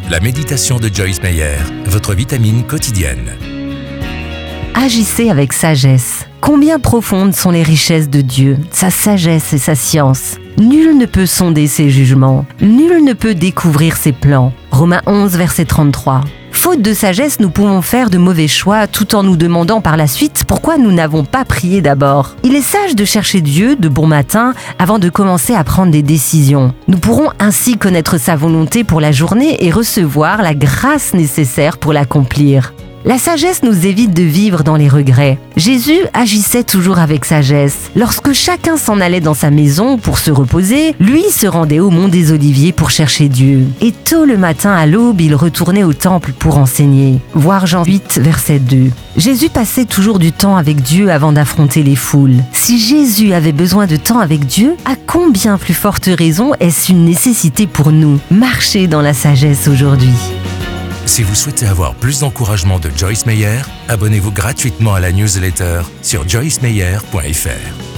La méditation de Joyce Meyer, votre vitamine quotidienne. Agissez avec sagesse. Combien profondes sont les richesses de Dieu, sa sagesse et sa science. Nul ne peut sonder ses jugements, nul ne peut découvrir ses plans. Romains 11, verset 33. Faute de sagesse, nous pouvons faire de mauvais choix tout en nous demandant par la suite pourquoi nous n'avons pas prié d'abord. Il est sage de chercher Dieu de bon matin avant de commencer à prendre des décisions. Nous pourrons ainsi connaître sa volonté pour la journée et recevoir la grâce nécessaire pour l'accomplir. La sagesse nous évite de vivre dans les regrets. Jésus agissait toujours avec sagesse. Lorsque chacun s'en allait dans sa maison pour se reposer, lui se rendait au mont des Oliviers pour chercher Dieu. Et tôt le matin à l'aube, il retournait au temple pour enseigner. Voir Jean 8, verset 2. Jésus passait toujours du temps avec Dieu avant d'affronter les foules. Si Jésus avait besoin de temps avec Dieu, à combien plus forte raison est-ce une nécessité pour nous? Marcher dans la sagesse aujourd'hui. Si vous souhaitez avoir plus d'encouragement de Joyce Meyer, abonnez-vous gratuitement à la newsletter sur joycemeyer.fr.